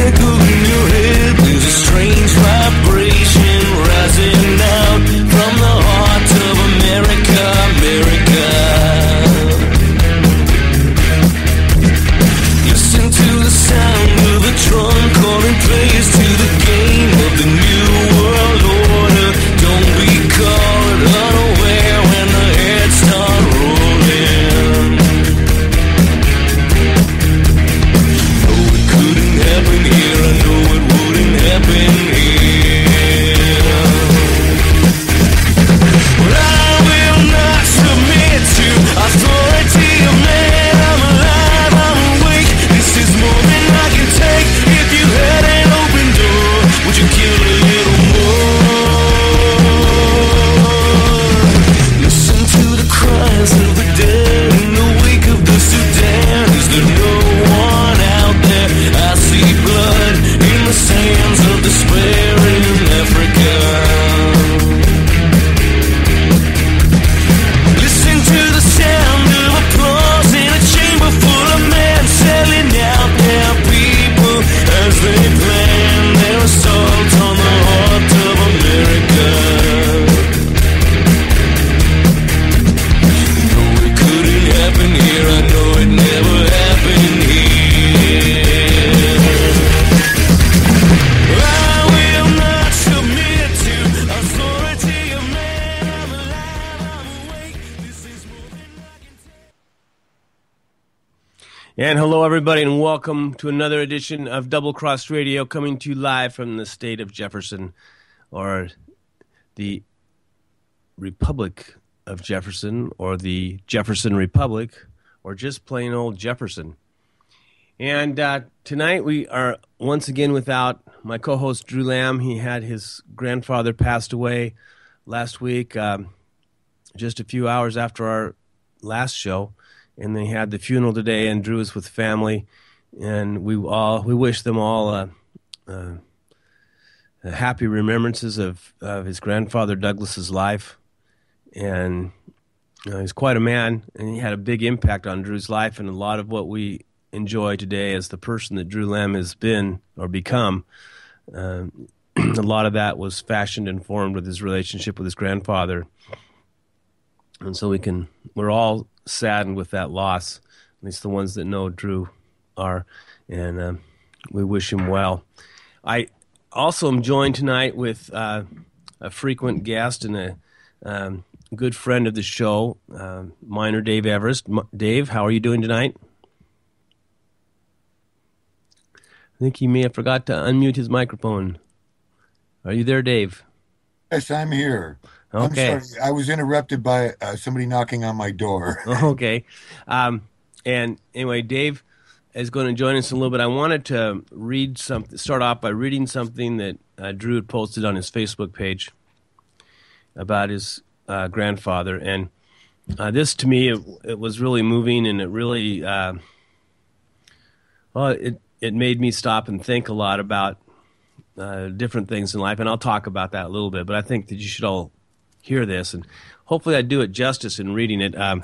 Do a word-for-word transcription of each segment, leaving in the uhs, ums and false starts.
echo in your head. There's a strange vibration rising out from the heart of America, America. Listen to the sound of the drum calling players to the game of the new world order. Don't be caught unaware when the heads start rolling. No, it couldn't happen here. I know it wouldn't happen here. But I will not submit to authority of man. I'm alive, I'm awake. This is more than I can take. If you had an open door, would you kill a little more? Listen to the cries of the dead in the wake of the Sudan. Is there no one out there? I see blood in the sands of despair in Africa. Listen to the sound of applause in a chamber full of men selling out their people as they plan their assault on the heart of America. No, it couldn't happen here. I know it never happened here. I will not submit to authority of man. I'm alive, I'm awake. This is more than I can take. And hello, everybody, and welcome to another edition of Double Cross Radio, coming to you live from the state of Jefferson, or the Republic of Jefferson, or the Jefferson Republic, or just plain old Jefferson. And uh, tonight we are once again without my co-host Drew Lamb. He had his grandfather passed away last week, um, just a few hours after our last show. And they had the funeral today, and Drew is with family, and we all we wish them all uh, uh, happy remembrances of, of his grandfather Douglas's life. And you know, he's quite a man, and he had a big impact on Drew's life, and a lot of what we enjoy today as the person that Drew Lamb has been or become. Uh, a lot of that was fashioned and formed with his relationship with his grandfather. And so we can, we're all saddened with that loss, at least the ones that know Drew are, and uh, we wish him well. I also am joined tonight with uh, a frequent guest and a um, good friend of the show, uh, Miner Dave Everest. M- Dave, how are you doing tonight? I think he may have forgot to unmute his microphone. Are you there, Dave? Yes, I'm here. Okay. I'm sorry. I was interrupted by uh, somebody knocking on my door. Okay. Um, and anyway, Dave is going to join us in a little bit. I wanted to read something, start off by reading something that uh, Drew had posted on his Facebook page about his uh, grandfather. And uh, this, to me, it, it was really moving, and it really, uh, well, it, it made me stop and think a lot about uh, different things in life. And I'll talk about that a little bit, but I think that you should all hear this, and hopefully I do it justice in reading it. Um,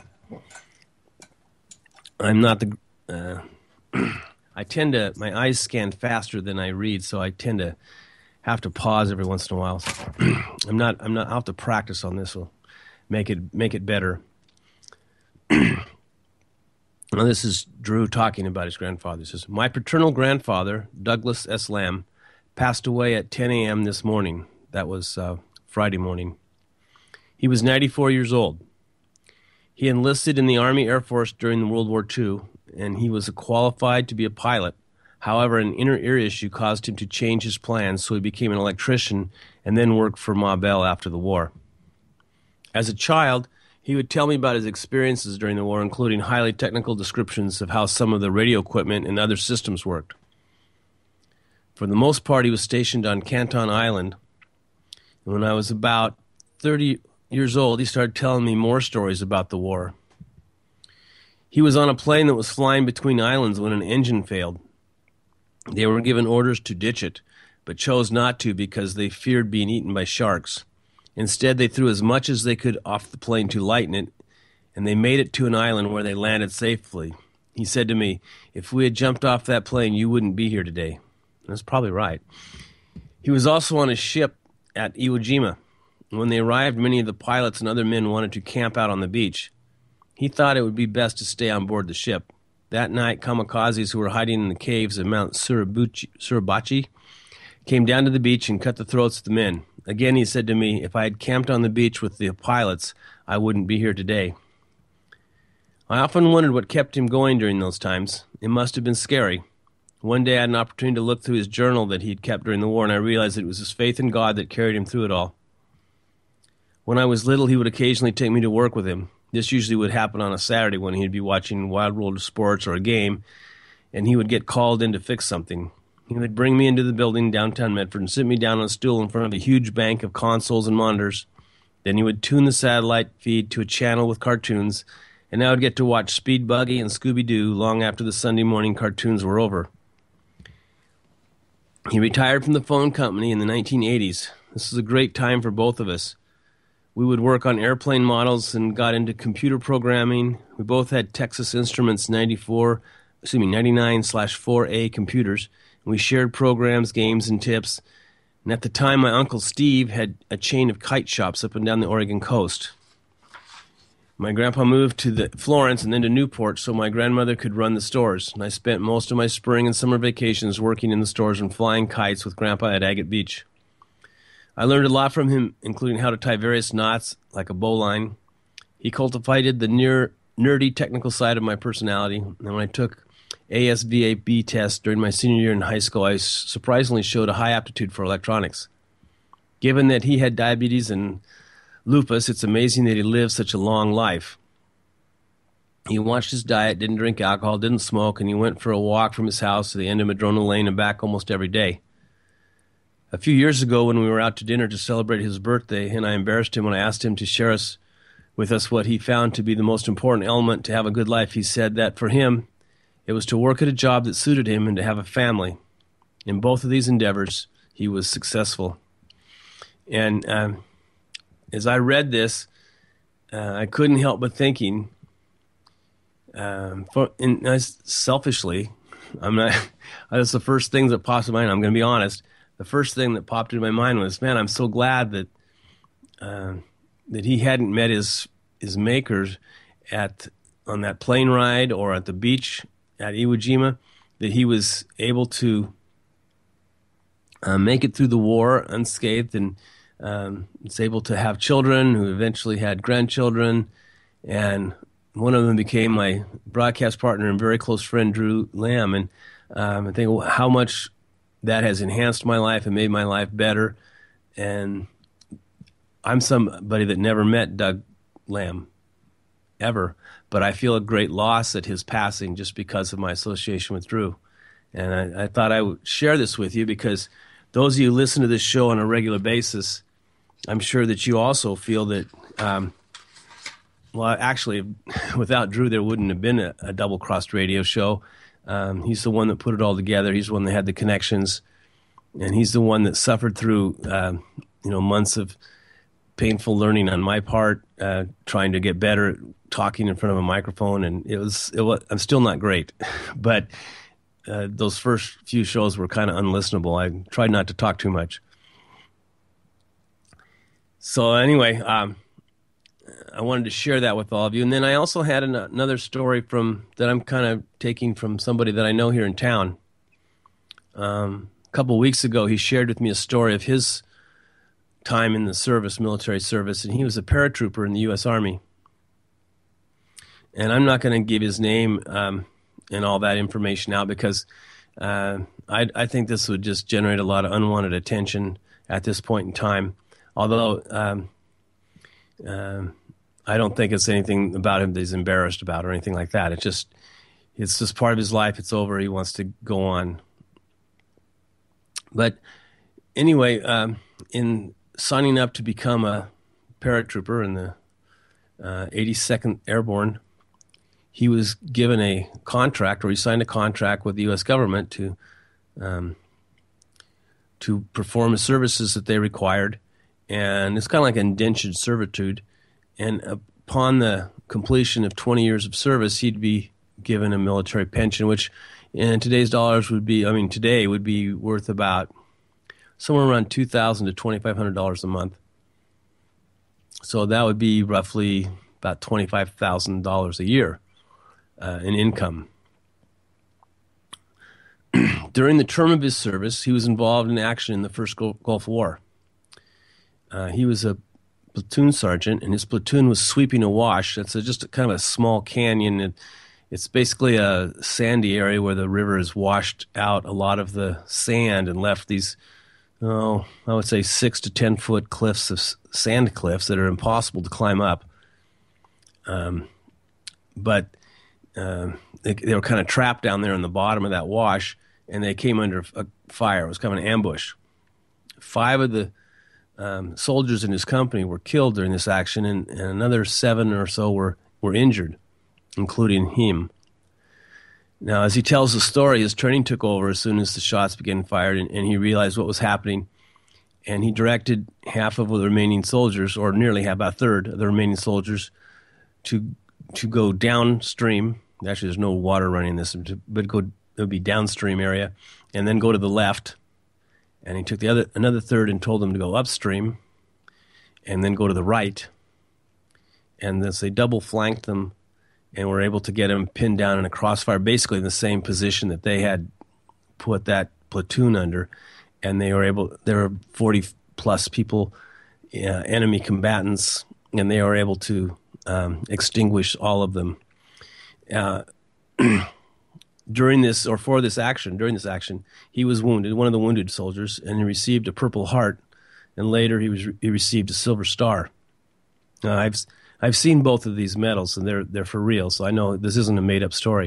I'm not the. Uh, I tend to my eyes scan faster than I read, so I tend to have to pause every once in a while. So I'm not. I'm not. I'll have to practice on this. Will make it make it better. Now this is Drew talking about his grandfather. He says, "My paternal grandfather, Douglas S. Lamb, passed away at ten a.m. this morning. That was uh, Friday morning. He was ninety-four years old. He enlisted in the Army Air Force during World War Two, and he was qualified to be a pilot. However, an inner ear issue caused him to change his plans, so he became an electrician and then worked for Ma Bell after the war. As a child, he would tell me about his experiences during the war, including highly technical descriptions of how some of the radio equipment and other systems worked. For the most part, he was stationed on Canton Island. And when I was about thirty years old, he started telling me more stories about the war. He was on a plane that was flying between islands when an engine failed. They were given orders to ditch it, but chose not to because they feared being eaten by sharks. Instead, they threw as much as they could off the plane to lighten it, and they made it to an island where they landed safely. He said to me, "If we had jumped off that plane, you wouldn't be here today." That's probably right. He was also on a ship at Iwo Jima. When they arrived, many of the pilots and other men wanted to camp out on the beach. He thought it would be best to stay on board the ship. That night, kamikazes who were hiding in the caves of Mount Suribachi, Suribachi came down to the beach and cut the throats of the men. Again, he said to me, if I had camped on the beach with the pilots, I wouldn't be here today. I often wondered what kept him going during those times. It must have been scary. One day I had an opportunity to look through his journal that he'd kept during the war, and I realized that it was his faith in God that carried him through it all. When I was little, he would occasionally take me to work with him. This usually would happen on a Saturday when he'd be watching Wild World of Sports or a game, and he would get called in to fix something. He would bring me into the building downtown Medford and sit me down on a stool in front of a huge bank of consoles and monitors. Then he would tune the satellite feed to a channel with cartoons, and I would get to watch Speed Buggy and Scooby-Doo long after the Sunday morning cartoons were over. He retired from the phone company in the nineteen eighties. This was a great time for both of us. We would work on airplane models and got into computer programming. We both had Texas Instruments ninety-four, excuse me, ninety-nine slash four A computers. We shared programs, games, and tips. And at the time, my Uncle Steve had a chain of kite shops up and down the Oregon coast. My grandpa moved to the Florence and then to Newport so my grandmother could run the stores. And I spent most of my spring and summer vacations working in the stores and flying kites with Grandpa at Agate Beach. I learned a lot from him, including how to tie various knots like a bowline. He cultivated the near nerdy technical side of my personality. And when I took A S V A B tests during my senior year in high school, I surprisingly showed a high aptitude for electronics. Given that he had diabetes and lupus, it's amazing that he lived such a long life. He watched his diet, didn't drink alcohol, didn't smoke, and he went for a walk from his house to the end of Madrona Lane and back almost every day. A few years ago when we were out to dinner to celebrate his birthday, and I embarrassed him when I asked him to share us with us what he found to be the most important element to have a good life, he said that for him, it was to work at a job that suited him and to have a family. In both of these endeavors, he was successful. And um, as I read this, uh, I couldn't help but thinking, um, for, and I, selfishly, I'm not. That's the first thing that pops in my mind. I'm going to be honest. The first thing that popped into my mind was, man, I'm so glad that uh, that he hadn't met his his makers at on that plane ride or at the beach at Iwo Jima. That he was able to uh, make it through the war unscathed and. Um, was able to have children who eventually had grandchildren, and one of them became my broadcast partner and very close friend, Drew Lamb. And um, I think how much that has enhanced my life and made my life better. And I'm somebody that never met Doug Lamb, ever, but I feel a great loss at his passing just because of my association with Drew. And I, I thought I would share this with you because those of you who listen to this show on a regular basis, I'm sure that you also feel that, um, well, actually, without Drew, there wouldn't have been a, a double-crossed radio show. Um, he's the one that put it all together. He's the one that had the connections, and he's the one that suffered through, uh, you know, months of painful learning on my part, uh, trying to get better at talking in front of a microphone, and it was, it was I'm still not great, but uh, those first few shows were kind of unlistenable. I tried not to talk too much. So anyway, um, I wanted to share that with all of you. And then I also had an, another story from that I'm kind of taking from somebody that I know here in town. Um, a couple of weeks ago, he shared with me a story of his time in the service, military service, and he was a paratrooper in the U S Army. And I'm not going to give his name um, and all that information out because uh, I, I think this would just generate a lot of unwanted attention at this point in time. Although um, um, I don't think it's anything about him that he's embarrassed about or anything like that. It's just it's just part of his life. It's over. He wants to go on. But anyway, um, in signing up to become a paratrooper in the uh, eighty-second Airborne, he was given a contract, or he signed a contract with the U S government to um, to perform the services that they required. And it's kind of like indentured servitude. And upon the completion of twenty years of service, he'd be given a military pension, which And today's dollars would be, I mean, today would be worth about somewhere around two thousand dollars to twenty-five hundred dollars a month. So that would be roughly about twenty-five thousand dollars a year uh, in income. During the term of his service, he was involved in action in the First Gulf War. Uh, he was a platoon sergeant, and his platoon was sweeping a wash. That's a, just a, kind of a small canyon. It, it's basically a sandy area where the river has washed out a lot of the sand and left these, oh, I would say six to ten foot cliffs of sand cliffs that are impossible to climb up. Um, but uh, they, they were kind of trapped down there in the bottom of that wash, and they came under a fire. It was kind of an ambush. Five of the um, soldiers in his company were killed during this action, and, and another seven or so were, were injured, including him. Now, as he tells the story, his training took over as soon as the shots began fired, and, and he realized what was happening, and he directed half of the remaining soldiers, or nearly half, about a third of the remaining soldiers, to to go downstream. Actually, there's no water running this, but go it would be downstream area, and then go to the left. And he took the other another third and told them to go upstream, and then go to the right. And thus they double flanked them, and were able to get them pinned down in a crossfire, basically in the same position that they had put that platoon under. And they were able. There were forty plus people, uh, enemy combatants, and they were able to um, extinguish all of them. Uh, during this, or for this action, during this action, he was wounded, one of the wounded soldiers, and he received a Purple Heart, and later he was he received a Silver Star. Uh, I've I've seen both of these medals, and they're they're for real, so I know this isn't a made up story.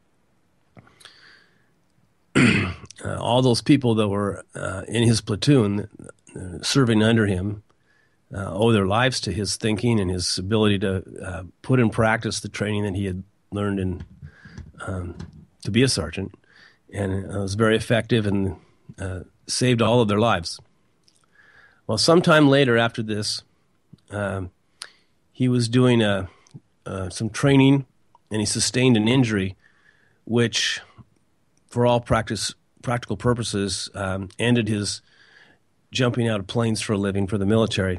Uh, all those people that were uh, in his platoon, uh, serving under him, uh, owe their lives to his thinking and his ability to uh, put in practice the training that he had learned in um, to be a sergeant, and it was very effective and uh, saved all of their lives. Well, sometime later after this, um, he was doing a, uh, some training, and he sustained an injury, which, for all practice practical purposes, um, ended his jumping out of planes for a living for the military.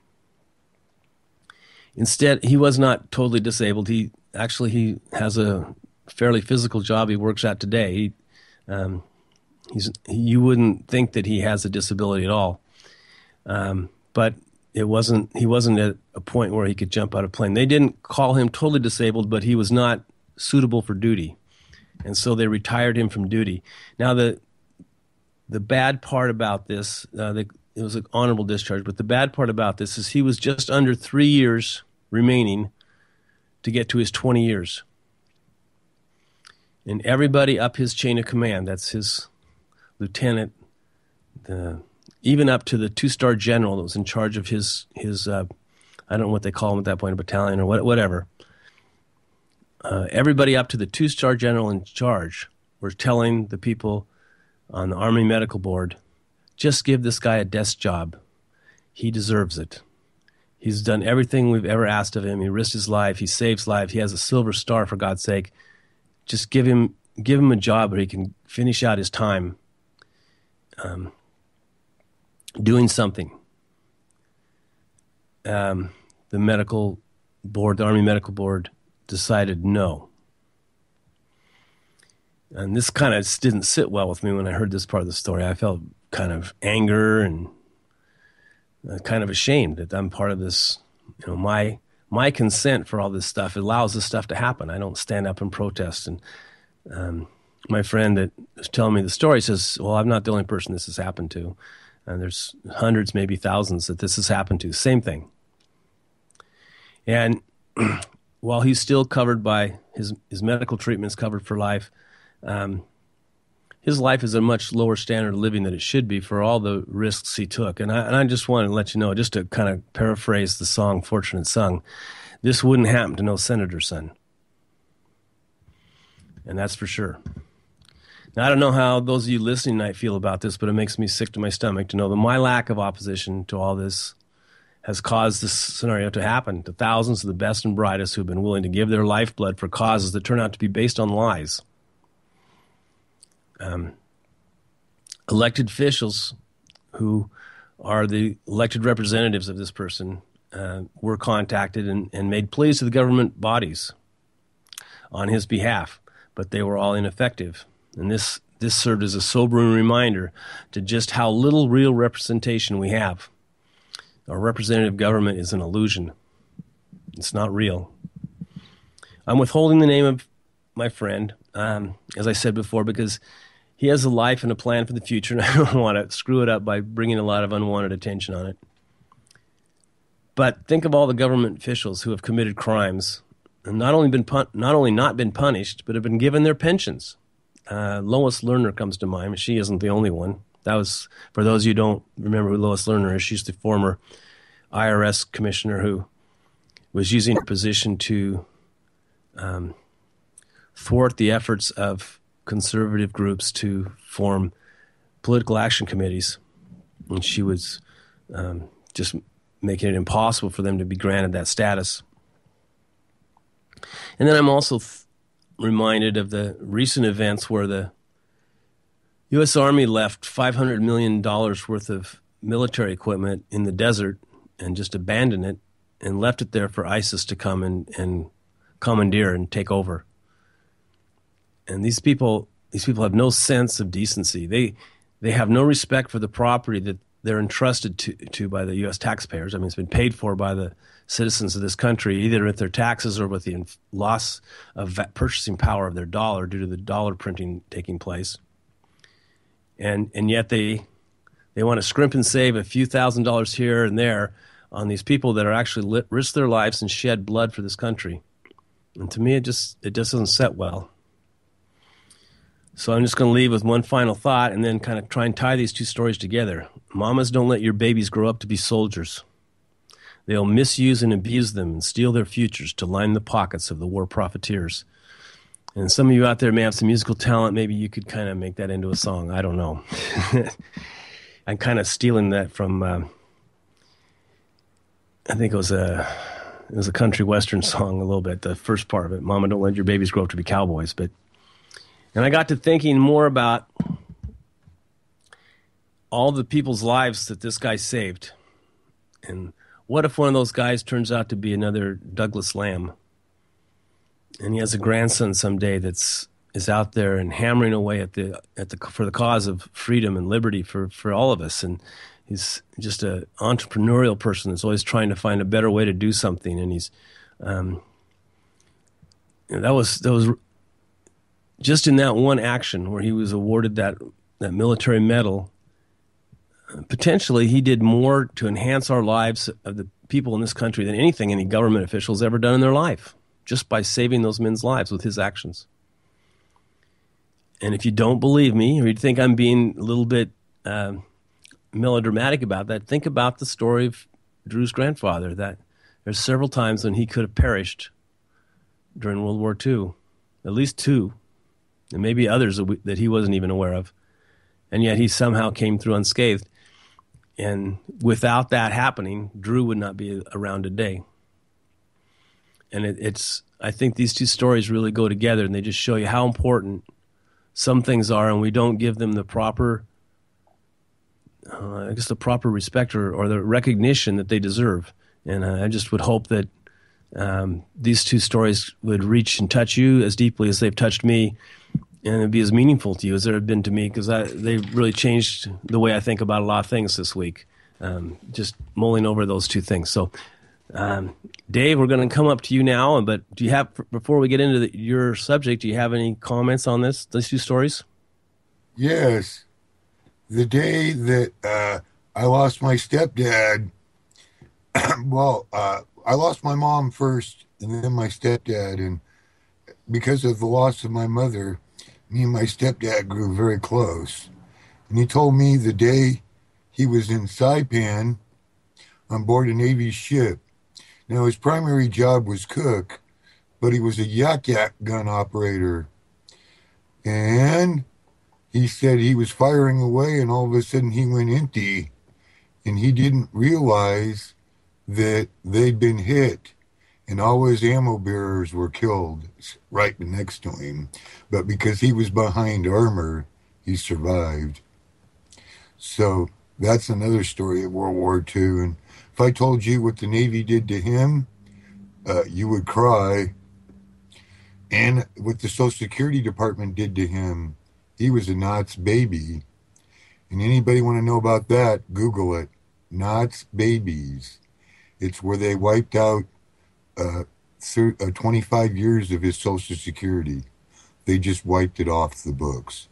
Instead, he was not totally disabled. He actually he has a fairly physical job he works at today. He, um, he's you wouldn't think that he has a disability at all, um, but it wasn't. He wasn't at a point where he could jump out of a plane. They didn't call him totally disabled, but he was not suitable for duty. And so they retired him from duty. Now, the the bad part about this, uh, the, it was an honorable discharge, but the bad part about this is he was just under three years remaining to get to his twenty years. And everybody up his chain of command, that's his lieutenant, the, even up to the two-star general that was in charge of his, his uh, I don't know what they call him at that point, a battalion or what, whatever, Uh, everybody up to the two-star general in charge were telling the people on the Army Medical Board, just give this guy a desk job. He deserves it. He's done everything we've ever asked of him. He risked his life. He saves lives. He has a Silver Star, for God's sake. Just give him give him a job where he can finish out his time um, doing something. Um, the medical board, the Army Medical Board, decided no. And this kind of didn't sit well with me when I heard this part of the story. I felt kind of anger and uh, kind of ashamed that I'm part of this. You know, my my consent for all this stuff allows this stuff to happen. I don't stand up and protest. And um, my friend that was telling me the story says, well, I'm not the only person this has happened to. And there's hundreds, maybe thousands that this has happened to. Same thing. And while he's still covered by his, his medical treatments covered for life, um, his life is a much lower standard of living than it should be for all the risks he took. And I, and I just want to let you know, just to kind of paraphrase the song Fortunate Son, this wouldn't happen to no senator's son. And that's for sure. Now, I don't know how those of you listening tonight feel about this, but it makes me sick to my stomach to know that my lack of opposition to all this has caused this scenario to happen to thousands of the best and brightest who have been willing to give their lifeblood for causes that turn out to be based on lies. Um, elected officials who are the elected representatives of this person uh, were contacted and, and made pleas to the government bodies on his behalf, but they were all ineffective. And this, this served as a sobering reminder to just how little real representation we have. Our representative government is an illusion. It's not real. I'm withholding the name of my friend, um, as I said before, because he has a life and a plan for the future, and I don't want to screw it up by bringing a lot of unwanted attention on it. But think of all the government officials who have committed crimes and not only been pun- not only not been punished, but have been given their pensions. Uh, Lois Lerner comes to mind. She isn't the only one. That was, for those of you who don't remember who Lois Lerner is, she's the former I R S commissioner who was using her position to um, thwart the efforts of conservative groups to form political action committees. And she was um, just making it impossible for them to be granted that status. And then I'm also th- reminded of the recent events where the U S Army left five hundred million dollars worth of military equipment in the desert and just abandoned it and left it there for ISIS to come and, and commandeer and take over. And these people, these people have no sense of decency. They, they have no respect for the property that they're entrusted to, to by the U S taxpayers. I mean, it's been paid for by the citizens of this country, either with their taxes or with the inf- loss of va- purchasing power of their dollar due to the dollar printing taking place. And and yet they they want to scrimp and save a few thousand dollars here and there on these people that are actually lit, risk their lives and shed blood for this country. And to me, it just it just doesn't set well. So I'm just going to leave with one final thought and then kind of try and tie these two stories together. Mamas, don't let your babies grow up to be soldiers. They'll misuse and abuse them and steal their futures to line the pockets of the war profiteers. And some of you out there may have some musical talent. Maybe you could kind of make that into a song. I don't know. I'm kind of stealing that from, uh, I think it was a it was a country western song a little bit, the first part of it. Mama, don't let your babies grow up to be cowboys. But And I got to thinking more about all the people's lives that this guy saved. And what if one of those guys turns out to be another Douglas Lamb? And he has a grandson someday that's is out there and hammering away at the at the for the cause of freedom and liberty for, for all of us. And he's just an entrepreneurial person that's always trying to find a better way to do something. And he's um, you know, that was that was just in that one action where he was awarded that that military medal. Potentially, he did more to enhance our lives of the people in this country than anything any government official's ever done in their life, just by saving those men's lives with his actions. And if you don't believe me, or you think I'm being a little bit uh, melodramatic about that, think about the story of Drew's grandfather, that there's several times when he could have perished during World War Two, at least two, and maybe others that, we, that he wasn't even aware of. And yet he somehow came through unscathed. And without that happening, Drew would not be around today. And it, it's, I think these two stories really go together, and they just show you how important some things are, and we don't give them the proper, uh, I guess the proper respect or, or the recognition that they deserve. And uh, I just would hope that um, these two stories would reach and touch you as deeply as they've touched me, and it'd be as meaningful to you as they have been to me, because they really changed the way I think about a lot of things this week, um, just mulling over those two things. So, um, Dave, we're going to come up to you now, but do you have, before we get into the, your subject, do you have any comments on this, these two stories? Yes. The day that uh, I lost my stepdad, well, uh, I lost my mom first and then my stepdad, and because of the loss of my mother, me and my stepdad grew very close. And he told me the day he was in Saipan on board a Navy ship. Now, his primary job was cook, but he was a yak-yak gun operator. And he said he was firing away, and all of a sudden he went empty. And he didn't realize that they'd been hit. And all his ammo bearers were killed right next to him. But because he was behind armor, he survived. So that's another story of World War Two. And if I told you what the Navy did to him, uh, you would cry. And what the Social Security Department did to him, he was a Knott's baby. And anybody want to know about that, Google it. Knott's babies. It's where they wiped out uh, thir- uh, twenty-five years of his Social Security. They just wiped it off the books.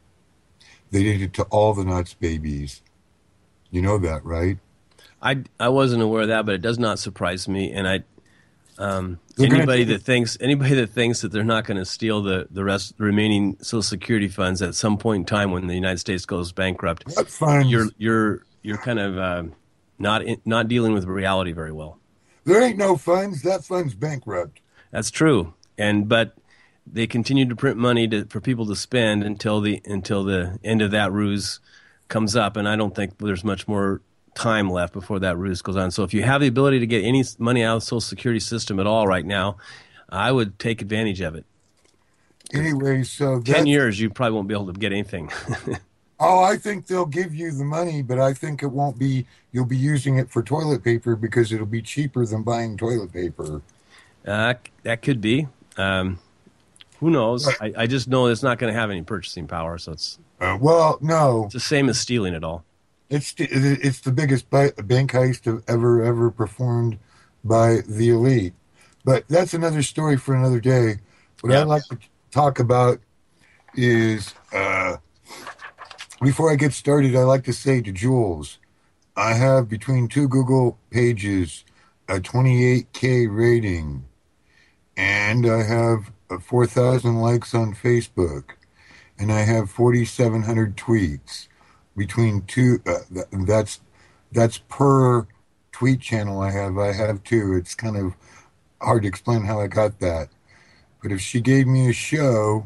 They did it to all the Knott's babies. You know that, right? I, I wasn't aware of that, but it does not surprise me. And I um, They're gonna anybody do that thinks anybody that thinks that they're not going to steal the the rest the remaining Social Security funds at some point in time when the United States goes bankrupt, What funds? you're you're you're kind of uh, not in, not dealing with reality very well. There ain't no funds. That fund's bankrupt. That's true, and but they continue to print money to, for people to spend until the until the end of that ruse comes up, and I don't think there's much more time left before that ruse goes on. So if you have the ability to get any money out of the Social Security system at all right now, I would take advantage of it. Anyway, so Ten that's- years, you probably won't be able to get anything. Oh, I think they'll give you the money, but I think it won't be, you'll be using it for toilet paper because it'll be cheaper than buying toilet paper. uh, that could be. Um, who knows? I, I just know it's not going to have any purchasing power, so it's, Uh, well, no, it's the same as stealing it all. it's the, it's the biggest bi- bank heist ever, ever performed by the elite. But that's another story for another day. What Yeah. I'd like to talk about is, uh, before I get started, I like to say to Jules, I have between two Google pages a twenty-eight K rating, and I have uh, four thousand likes on Facebook, and I have forty-seven hundred tweets between two. Uh, th- that's that's per tweet channel I have. I have two. It's kind of hard to explain how I got that, but if she gave me a show,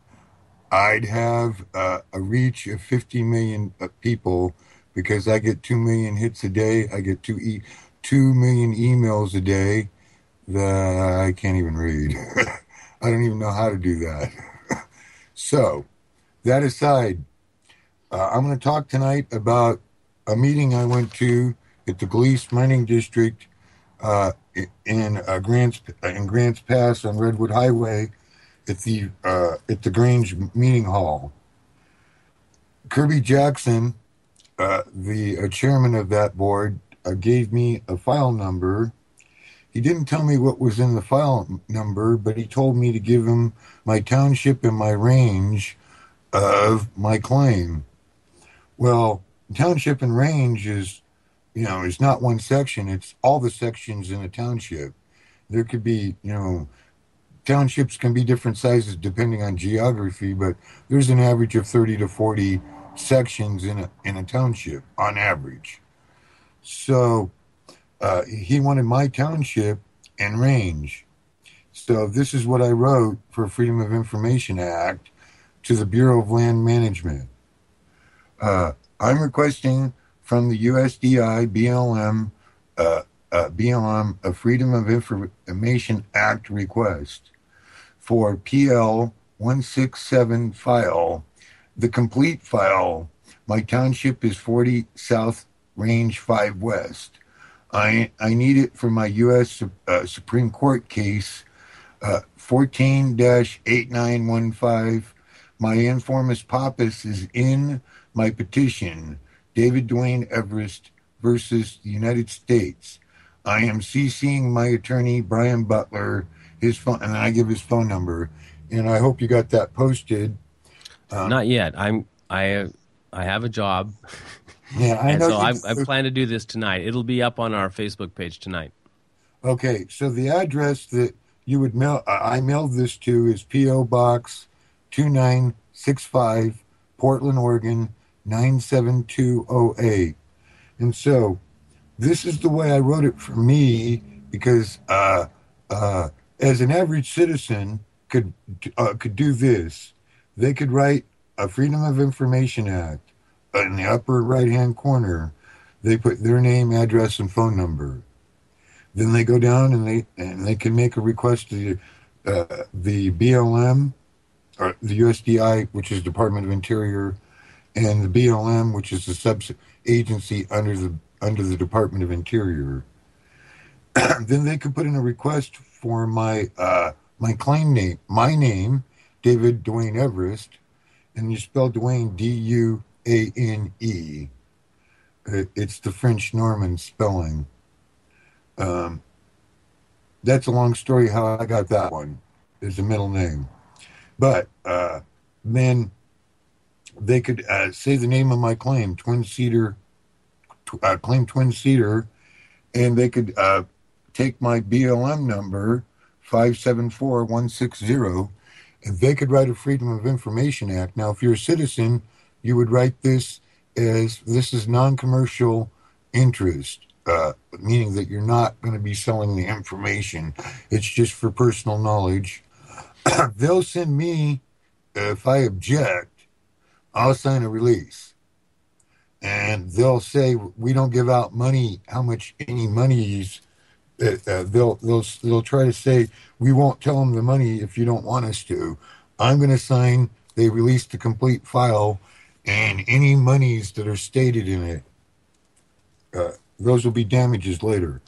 I'd have uh, a reach of fifty million uh, people because I get two million hits a day. I get two e- two million emails a day that I can't even read. I don't even know how to do that. So, that aside, uh, I'm going to talk tonight about a meeting I went to at the Glease Mining District uh, in uh, Grants in Grants Pass on Redwood Highway. At the uh, at the Grange Meeting Hall. Kirby Jackson, uh, the uh, chairman of that board, uh, gave me a file number. He didn't tell me what was in the file number, but he told me to give him my township and my range of my claim. Well, township and range is, you know, is not one section. It's all the sections in a township. There could be, you know, townships can be different sizes depending on geography, but there's an average of thirty to forty sections in a in a township on average. So uh, he wanted my township and range. So this is what I wrote for Freedom of Information Act to the Bureau of Land Management. Uh, I'm requesting from the U S D I B L M uh, uh, B L M a Freedom of Information Act request for P L one sixty-seven file, the complete file. My township is forty South, Range five West. I I need it for my U S Uh, Supreme Court case uh, fourteen dash eight nine one five. My informus papus is in my petition, David Dwayne Everest versus the United States. I am CCing my attorney, Brian Butler, his phone, and I give his phone number, and I hope you got that posted. Um, Not yet. I'm I I have a job, yeah, I and know. so I, you- I plan to do this tonight. It'll be up on our Facebook page tonight. Okay, so the address that you would mail, uh, I mailed this to is P O Box two nine six five, Portland, Oregon nine seven two zero eight, and so this is the way I wrote it for me because uh, uh, as an average citizen could uh, could do this. They could write a Freedom of Information Act in the upper right-hand corner. They put their name, address, and phone number. Then they go down and they and they can make a request to uh, the B L M or the U S D I, which is Department of Interior, and the B L M, which is the sub agency under the under the Department of Interior. Then they could put in a request for my uh, my claim name, my name, David Duane Everest, and you spell Duane D U A N E. It's the French Norman spelling. Um, that's a long story how I got that one. Is a middle name. But uh, then they could uh, say the name of my claim, Twin Cedar, tw- uh, claim Twin Cedar, and they could uh, take my B L M number, five seven four one six zero, and they could write a Freedom of Information Act. Now, if you're a citizen, you would write this as this is non-commercial interest, uh, meaning that you're not going to be selling the information. It's just for personal knowledge. They'll send me, if I object, I'll sign a release. And they'll say, we don't give out money, how much any money is. Uh, they'll, they'll, they'll try to say, we won't tell them the money if you don't want us to. I'm going to sign, they release the complete file, and any monies that are stated in it, uh, those will be damages later.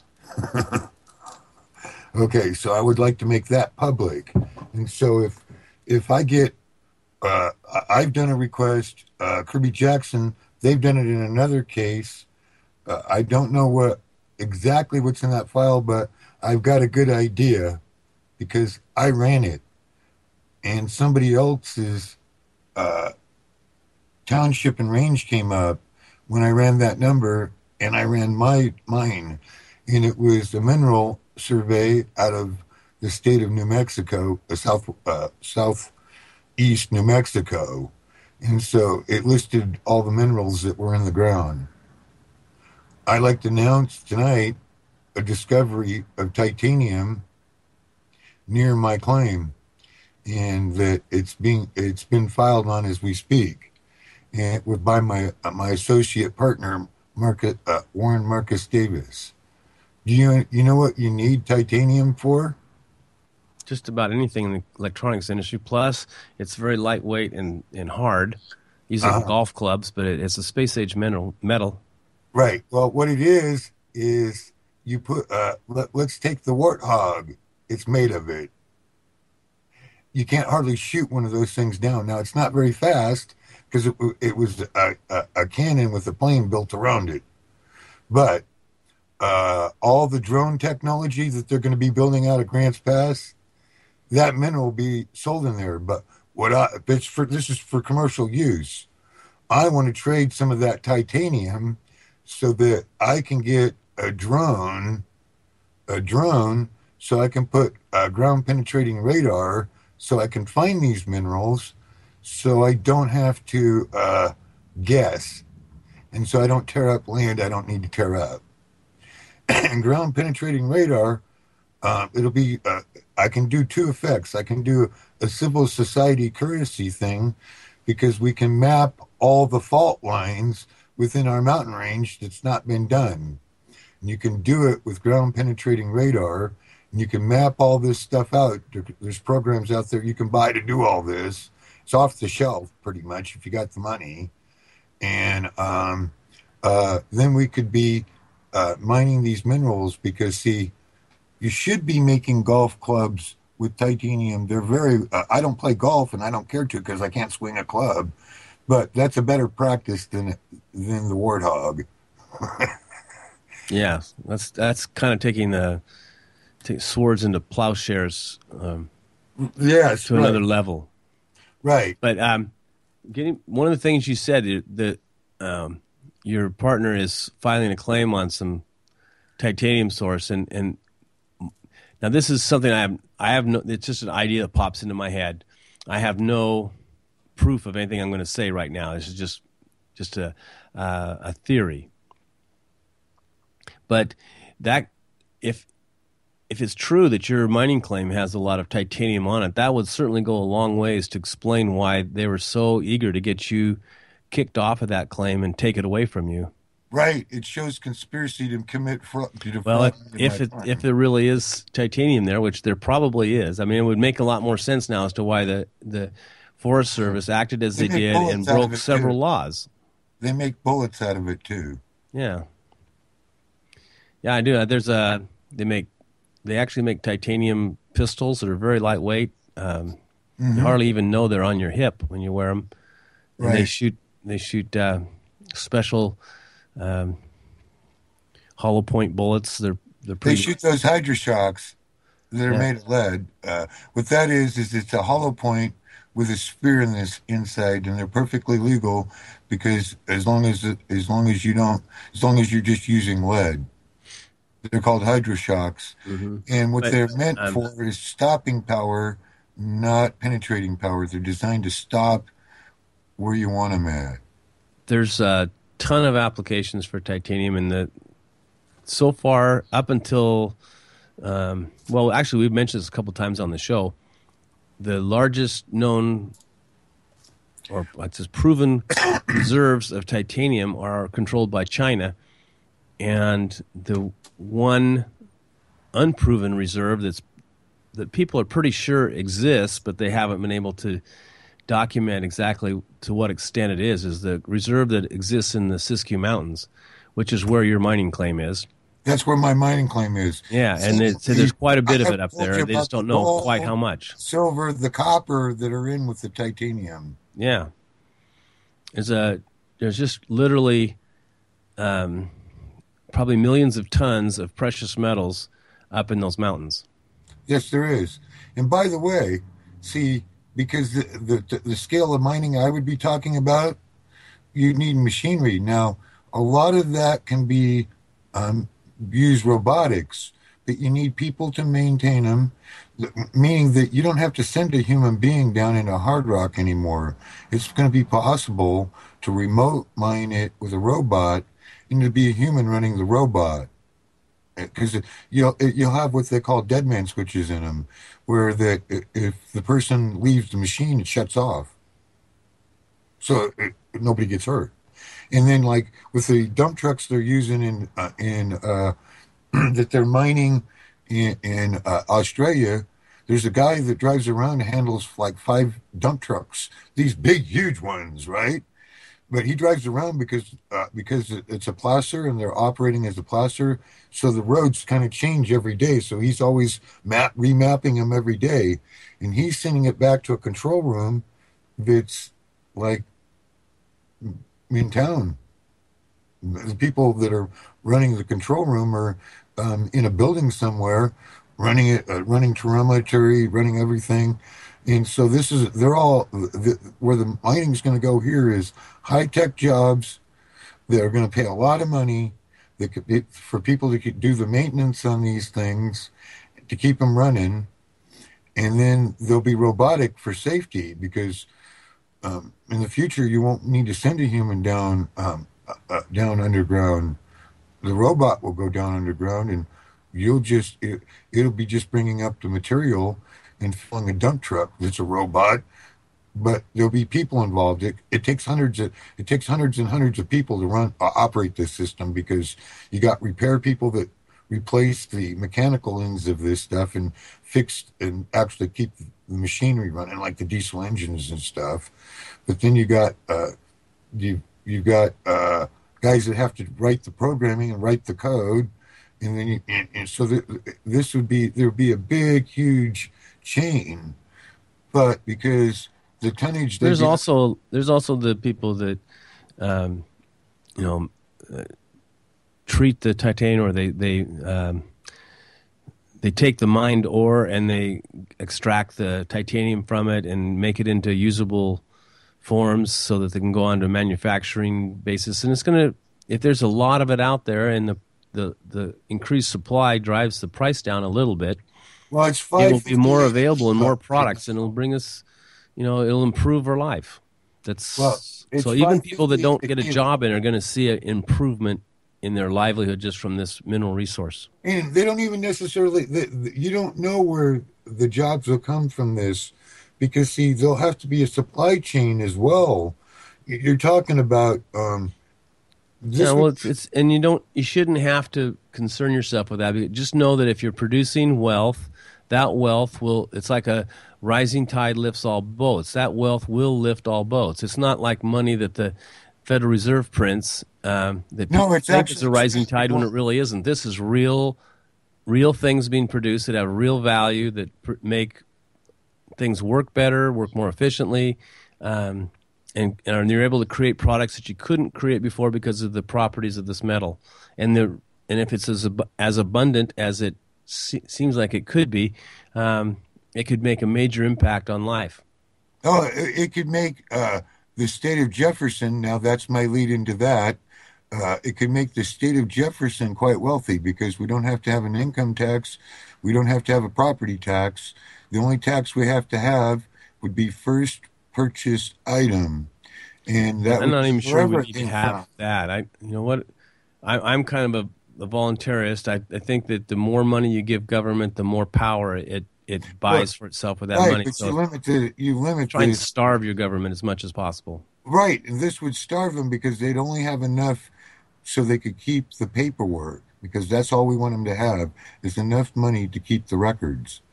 Okay, so I would like to make that public. And so if if I get, uh, I've done a request, uh, Kirby Jackson, they've done it in another case. Uh, I don't know what exactly what's in that file, but I've got a good idea because I ran it. And somebody else's uh, township and range came up when I ran that number, and I ran my mine. And it was a mineral survey out of the state of New Mexico, uh, south uh, southeast New Mexico, and so it listed all the minerals that were in the ground. I'd like to announce tonight a discovery of titanium near my claim, and that it's being it's been filed on as we speak, and with by my uh, my associate partner, Marcus, uh, Warren Marcus Davis. Do you you know what you need titanium for? Just about anything in the electronics industry. Plus, it's very lightweight and, and hard, used uh-huh. in golf clubs, but it, it's a space age metal. metal. Right. Well, what it is is you put. Uh, let, let's take the Warthog. It's made of it. You can't hardly shoot one of those things down. Now, it's not very fast because it, it was a, a, a cannon with a plane built around it, but. Uh, all the drone technology that they're going to be building out at Grants Pass, that mineral will be sold in there. But what I, it's for, this is for commercial use. I want to trade some of that titanium so that I can get a drone, a drone, so I can put a ground penetrating radar, so I can find these minerals, so I don't have to uh, guess, and so I don't tear up land I don't need to tear up. And ground penetrating radar, uh, it'll be, uh, I can do two effects. I can do a civil society courtesy thing because we can map all the fault lines within our mountain range that's not been done. And you can do it with ground penetrating radar, and you can map all this stuff out. There's programs out there you can buy to do all this. It's off the shelf pretty much if you got the money. And um, uh, then we could be Uh, mining these minerals because, see, you should be making golf clubs with titanium. They're very, uh, I don't play golf and I don't care to because I can't swing a club, but that's a better practice than than the Warthog. Yeah, that's that's kind of taking the take swords into plowshares um, yes, to right. another level. Right. But um, getting one of the things you said that um, your partner is filing a claim on some titanium source, and, and now this is something I have. I have no. It's just an idea that pops into my head. I have no proof of anything I'm going to say right now. This is just just a uh, a theory. But that if if it's true that your mining claim has a lot of titanium on it, that would certainly go a long ways to explain why they were so eager to get you kicked off of that claim and take it away from you. Right. It shows conspiracy to commit fraud. Well, if if it, if there really is titanium there, which there probably is, I mean, it would make a lot more sense now as to why the the Forest Service acted as They they, make did bullets and out of broke it, several too. laws. They make bullets out of it too. Yeah. Yeah, I do. There's a they make they actually make titanium pistols that are very lightweight. Um, Mm-hmm. You hardly even know they're on your hip when you wear them. And Right. they shoot they shoot uh, special um, hollow point bullets. They're they're They pretty. shoot those hydroshocks that are Yeah. made of lead. Uh, what that is is it's a hollow point with a spear in this inside, and they're perfectly legal because as long as as long as you don't, as long as you're just using lead, they're called hydroshocks. Mm-hmm. And what But they're meant um, for is stopping power, not penetrating power. They're designed to stop where you want them at. there's a ton of applications for titanium, and the so far up until um, well, actually, we've mentioned this a couple times on the show. The largest known, or what's this, proven reserves of titanium are controlled by China, and the one unproven reserve that's that people are pretty sure exists, but they haven't been able to document exactly to what extent it is, is the reserve that exists in the Siskiyou Mountains, which is where your mining claim is. That's where my mining claim is. Yeah, and So, it, so there's quite a bit of I it up told there. you They about just don't the know gold, quite how much. silver, the copper that are in with the titanium. Yeah, there's a there's just literally um, probably millions of tons of precious metals up in those mountains. Yes, there is. And by the way, see, because the, the the scale of mining I would be talking about, you need machinery. Now, a lot of that can be um, use robotics, but you need people to maintain them, meaning that you don't have to send a human being down into hard rock anymore. It's going to be possible to remote mine it with a robot and to be a human running the robot. Because you'll you'll have what they call dead man switches in them, where that if the person leaves the machine, it shuts off, so it, nobody gets hurt. And then, like with the dump trucks they're using in uh, in uh, that they're mining in, in uh, Australia, there's a guy that drives around and handles like five dump trucks, these big, huge ones, right? But he drives around because uh, because it's a placer and they're operating as a placer, so the roads kind of change every day. So he's always map remapping them every day, and he's sending it back to a control room that's like in town. The people that are running the control room are um, in a building somewhere, running it, uh, running telemetry, running everything. And so this is, they're all, the, where the mining is going to go here is high-tech jobs that are going to pay a lot of money that could be, for people to do the maintenance on these things, to keep them running. And then they'll be robotic for safety because um, in the future you won't need to send a human down um, uh, down underground. The robot will go down underground and you'll just, it, it'll be just bringing up the material and filling a dump truck that's a robot, but there'll be people involved. It, it takes hundreds of it takes hundreds and hundreds of people to run uh, operate this system because you got repair people that replace the mechanical ends of this stuff and fix and actually keep the machinery running, like the diesel engines and stuff. But then you got uh, you you got uh, guys that have to write the programming and write the code, and then you, and, and so the, this would be there would be a big, huge chain, but because the tonnage There's get, also there's also the people that um, you know uh, treat the titanium, or they they um, they take the mined ore and they extract the titanium from it and make it into usable forms so that they can go on to a manufacturing basis. And it's going to, if there's a lot of it out there and the the the increased supply drives the price down a little bit, well, it's it five will be more available and more products, and it'll bring us, you know, it'll improve our life. That's Well, it's so even people that five fifty don't a get a kilo. job in are going to see an improvement in their livelihood just from this mineral resource. And they don't even necessarily, they, you don't know where the jobs will come from this because, see, there'll have to be a supply chain as well. You're talking about um, this. Yeah, well, would- it's, it's and you don't, you shouldn't have to concern yourself with that. Just know that if you're producing wealth, that wealth will, it's like a rising tide lifts all boats. That wealth will lift all boats. It's not like money that the Federal Reserve prints um, that No, people it's think actually is a rising tide when it really isn't. This is real, real things being produced that have real value, that pr- make things work better, work more efficiently, um, and, and you're able to create products that you couldn't create before because of the properties of this metal. And the and if it's as ab- as abundant as it se- seems like it could be, um, it could make a major impact on life. Oh, it, it could make uh, the state of Jefferson, now that's my lead into that, uh, it could make the state of Jefferson quite wealthy because we don't have to have an income tax. We don't have to have a property tax. The only tax we have to have would be first purchase item. And that I'm would not be even sure we wherever it need to came have from. that. I, you know what, I, I'm kind of a, a voluntarist. I, I think that the more money you give government, the more power it it Well, buys for itself with that right, money. but you So limit the you limit try and the starve your government as much as possible. right, and this would starve them because they'd only have enough so they could keep the paperwork because that's all we want them to have is enough money to keep the records.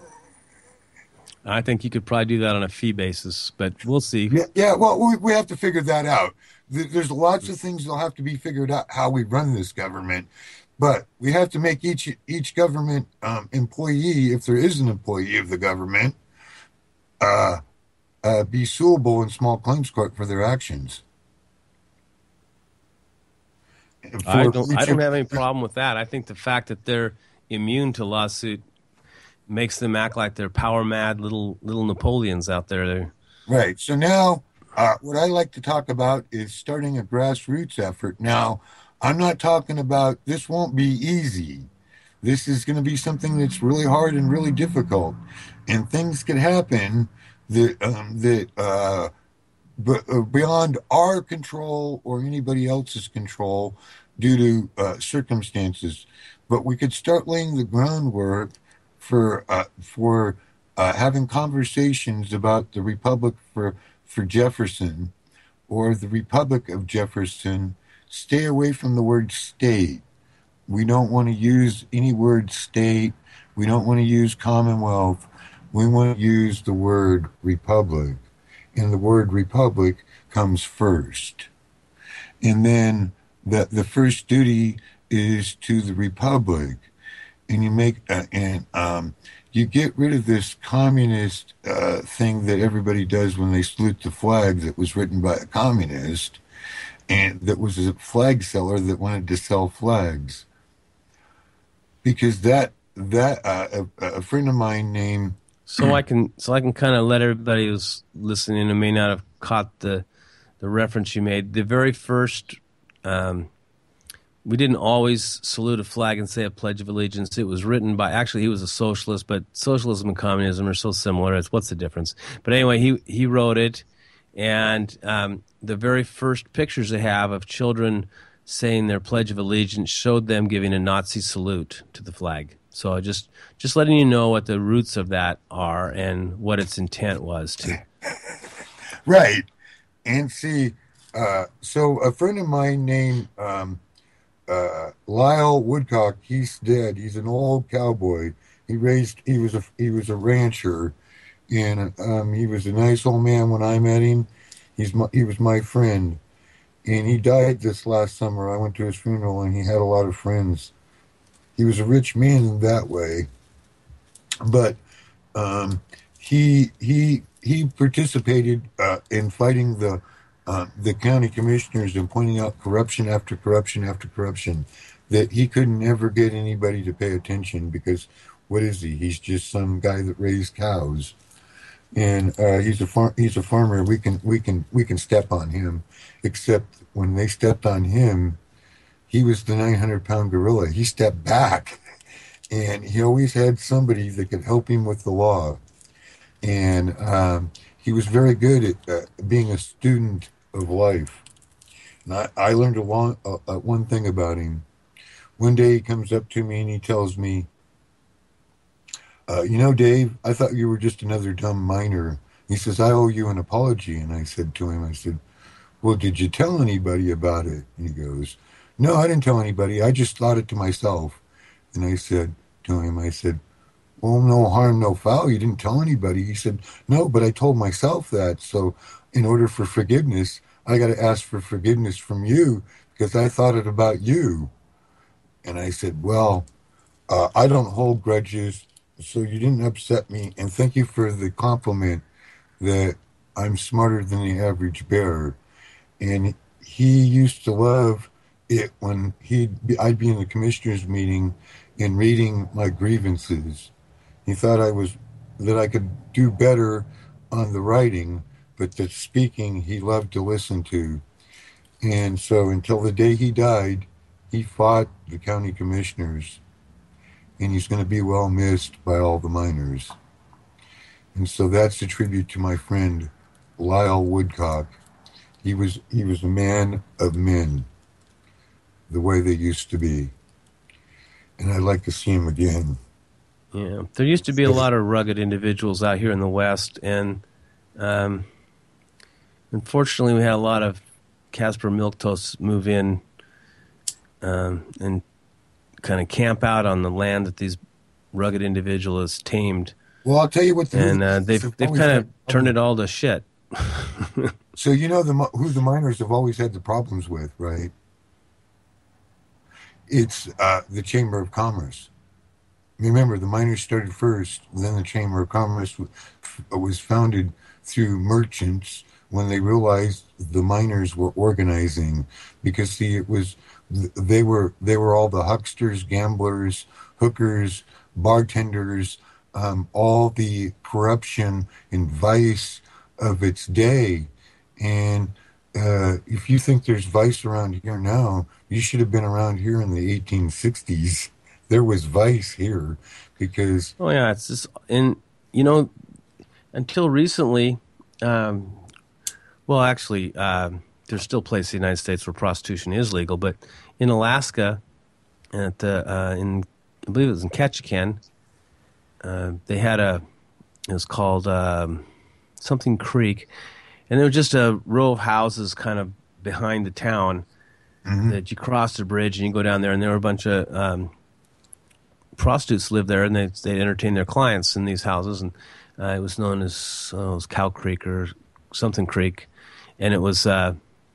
I think you could probably do that on a fee basis, but we'll see. Yeah, yeah. Well, we, we have to figure that out. There's lots of things that'll have to be figured out how we run this government, but we have to make each each government um, employee, if there is an employee of the government, uh, uh, be suable in small claims court for their actions. I For don't. I each don't of, have any problem with that. I think the fact that they're immune to lawsuit makes them act like they're power mad little little Napoleons out there. They're, right. So now, uh, what I like to talk about is starting a grassroots effort. Now, I'm not talking about this won't be easy. This is going to be something that's really hard and really difficult, and things could happen that um, that uh, b- uh, beyond our control or anybody else's control due to uh, circumstances. But we could start laying the groundwork for uh, for uh, having conversations about the Republic for for Jefferson or the Republic of Jefferson. Stay away from the word state. We don't want to use any word state. We don't want to use Commonwealth. We want to use the word Republic. And the word Republic comes first. And then the, the first duty is to the Republic. And you make, uh, and um, you get rid of this communist uh, thing that everybody does when they salute the flag that was written by a communist and that was a flag seller that wanted to sell flags. Because that that uh, a, a friend of mine named so I can so I can kind of let everybody who's listening and may not have caught the the reference you made. The very first, um, we didn't always salute a flag and say a Pledge of Allegiance. It was written by, actually he was a socialist, but socialism and communism are so similar. It's what's the difference? But anyway, he he wrote it, and um, the very first pictures they have of children saying their Pledge of Allegiance showed them giving a Nazi salute to the flag. So just just letting you know what the roots of that are and what its intent was to. right. And see, uh, so a friend of mine named um, uh, Lyle Woodcock, he's dead. He's an old cowboy. He raised. He was a he was a rancher, and um, he was a nice old man when I met him. He's my, he was my friend. And he died this last summer. I went to his funeral, and he had a lot of friends. He was a rich man in that way, but um, he he he participated uh, in fighting the uh, the county commissioners and pointing out corruption after corruption after corruption. That he couldn't ever get anybody to pay attention because what is he? He's just some guy that raised cows, and uh, he's a far- he's a farmer. We can we can we can step on him. Except when they stepped on him, he was the nine hundred pound gorilla. He stepped back, and he always had somebody that could help him with the law. And um, he was very good at uh, being a student of life. And I, I learned a long, uh, uh, one thing about him. One day he comes up to me and he tells me, uh, you know, Dave, I thought you were just another dumb miner. He says, I owe you an apology. And I said to him, I said, well, did you tell anybody about it? And he goes, no, I didn't tell anybody. I just thought it to myself. And I said to him, I said, well, no harm, no foul. You didn't tell anybody. He said, no, but I told myself that. So in order for forgiveness, I got to ask for forgiveness from you because I thought it about you. And I said, well, uh, I don't hold grudges, so you didn't upset me. And thank you for the compliment that I'm smarter than the average bear. And he used to love it when he'd be, I'd be in the commissioners meeting and reading my grievances. He thought I was that I could do better on the writing, but the speaking he loved to listen to. And so until the day he died, he fought the county commissioners, and he's going to be well missed by all the miners. And so that's a tribute to my friend Lyle Woodcock. He was he was a man of men, the way they used to be. And I'd like to see him again. Yeah, there used to be a lot of rugged individuals out here in the West, and um, unfortunately, we had a lot of Casper milquetoasts move in um, and kind of camp out on the land that these rugged individuals tamed. Well, I'll tell you what. The and uh, they've they've kind of turned it all to shit. So you know the who the miners have always had the problems with, right? It's uh, the Chamber of Commerce. Remember, the miners started first, then the Chamber of Commerce was founded through merchants when they realized the miners were organizing, because see, it was they were they were all the hucksters, gamblers, hookers, bartenders, um, all the corruption and vice of its day. And uh, if you think there's vice around here now, you should have been around here in the eighteen sixties. There was vice here because... Oh, yeah, it's just... And, you know, until recently, um, well, actually, um, there's still places in the United States where prostitution is legal, but in Alaska, at the, uh, in I believe it was in Ketchikan, uh, they had a... It was called um, something Creek, and there was just a row of houses kind of behind the town mm-hmm. that you cross the bridge and you go down there, and there were a bunch of... Um, prostitutes lived there, and they they entertained their clients in these houses, and uh, it was known as oh, it was Cow Creek or something Creek, and it was uh,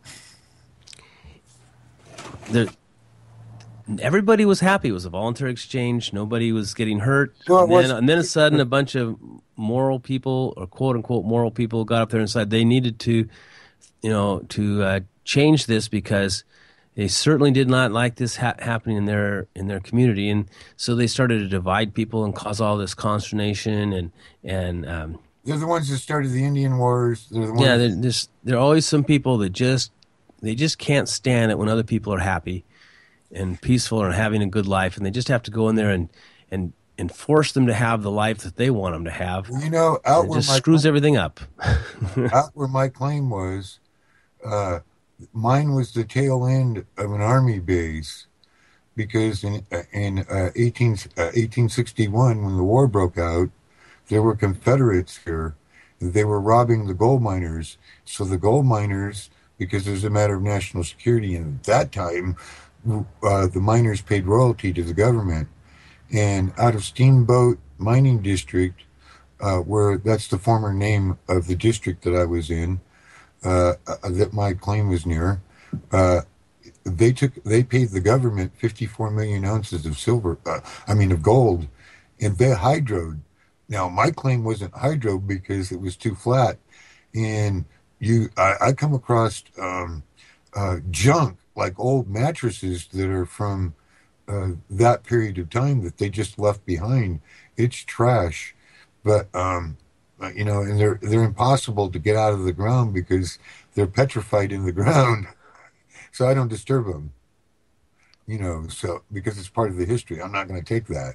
there. Everybody was happy. It was a voluntary exchange. Nobody was getting hurt. Well, and, then, was, and then, a sudden, a bunch of moral people, or quote unquote moral people, got up there and said they needed to, you know, to uh, change this because they certainly did not like this ha- happening in their in their community, and so they started to divide people and cause all this consternation. And and um, they're the ones that started the Indian Wars. They're the ones yeah, there's there are always some people that just they just can't stand it when other people are happy and peaceful and having a good life, and they just have to go in there and and, and force them to have the life that they want them to have. Well, you know, out it where just my screws claim, everything up. out where my claim was. Uh, Mine was the tail end of an army base, because in in uh, eighteen, uh, eighteen sixty-one, when the war broke out, there were Confederates here. They were robbing the gold miners. So the gold miners, because it was a matter of national security, and at that time, uh, the miners paid royalty to the government. And out of Steamboat Mining District, uh, where that's the former name of the district that I was in, Uh, that my claim was near, uh, they took they paid the government fifty-four million ounces of silver, uh, I mean of gold, and they hydroed. Now my claim wasn't hydro because it was too flat, and you I, I come across um, uh, junk like old mattresses that are from uh, that period of time that they just left behind. It's trash, but um, you know, and they're they're impossible to get out of the ground because they're petrified in the ground. So I don't disturb them, you know. So because it's part of the history, I'm not going to take that,